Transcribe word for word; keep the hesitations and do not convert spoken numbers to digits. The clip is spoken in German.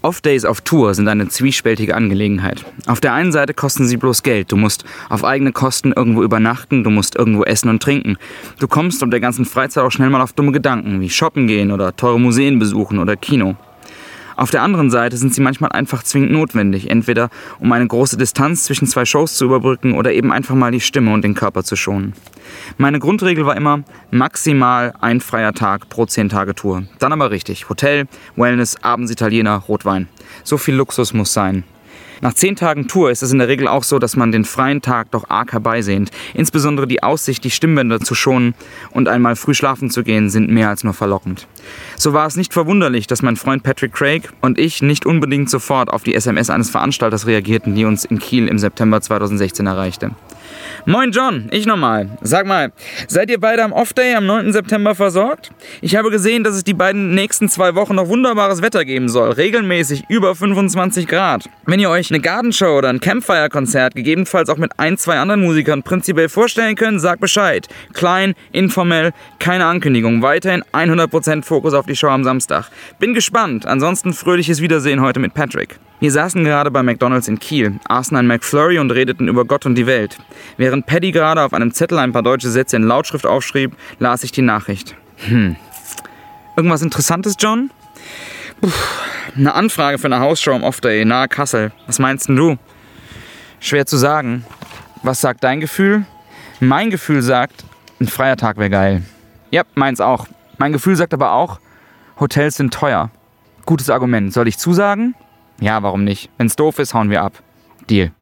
Off-Days auf Tour sind eine zwiespältige Angelegenheit. Auf der einen Seite kosten sie bloß Geld. Du musst auf eigene Kosten irgendwo übernachten, du musst irgendwo essen und trinken. Du kommst um der ganzen Freizeit auch schnell mal auf dumme Gedanken, wie shoppen gehen oder teure Museen besuchen oder Kino. Auf der anderen Seite sind sie manchmal einfach zwingend notwendig, entweder um eine große Distanz zwischen zwei Shows zu überbrücken oder eben einfach mal die Stimme und den Körper zu schonen. Meine Grundregel war immer maximal ein freier Tag pro zehn Tage Tour. Dann aber richtig. Hotel, Wellness, Abendsitaliener, Rotwein. So viel Luxus muss sein. Nach zehn Tagen Tour ist es in der Regel auch so, dass man den freien Tag doch arg herbeisehnt. Insbesondere die Aussicht, die Stimmbänder zu schonen und einmal früh schlafen zu gehen, sind mehr als nur verlockend. So war es nicht verwunderlich, dass mein Freund Patrick Craig und ich nicht unbedingt sofort auf die S M S eines Veranstalters reagierten, die uns in Kiel im September zweitausendsechzehn erreichte. Moin John, ich nochmal. Sag mal, seid ihr beide am Off-Day am neunten September versorgt? Ich habe gesehen, dass es die beiden nächsten zwei Wochen noch wunderbares Wetter geben soll. Regelmäßig über fünfundzwanzig Grad. Wenn ihr euch eine Gardenshow oder ein Campfire-Konzert, gegebenenfalls auch mit ein, zwei anderen Musikern, prinzipiell vorstellen könnt, sagt Bescheid. Klein, informell, keine Ankündigung. Weiterhin hundert Prozent Fokus auf die Show am Samstag. Bin gespannt. Ansonsten fröhliches Wiedersehen heute mit Patrick. Wir saßen gerade bei McDonald's in Kiel, aßen ein McFlurry und redeten über Gott und die Welt. Während Paddy gerade auf einem Zettel ein paar deutsche Sätze in Lautschrift aufschrieb, las ich die Nachricht. Hm. Irgendwas Interessantes, John? Puh. Eine Anfrage für eine Hausshow am Off-Day nahe Kassel. Was meinst denn du? Schwer zu sagen. Was sagt dein Gefühl? Mein Gefühl sagt, ein freier Tag wäre geil. Ja, meins auch. Mein Gefühl sagt aber auch, Hotels sind teuer. Gutes Argument. Soll ich zusagen? Ja, warum nicht? Wenn's doof ist, hauen wir ab. Deal.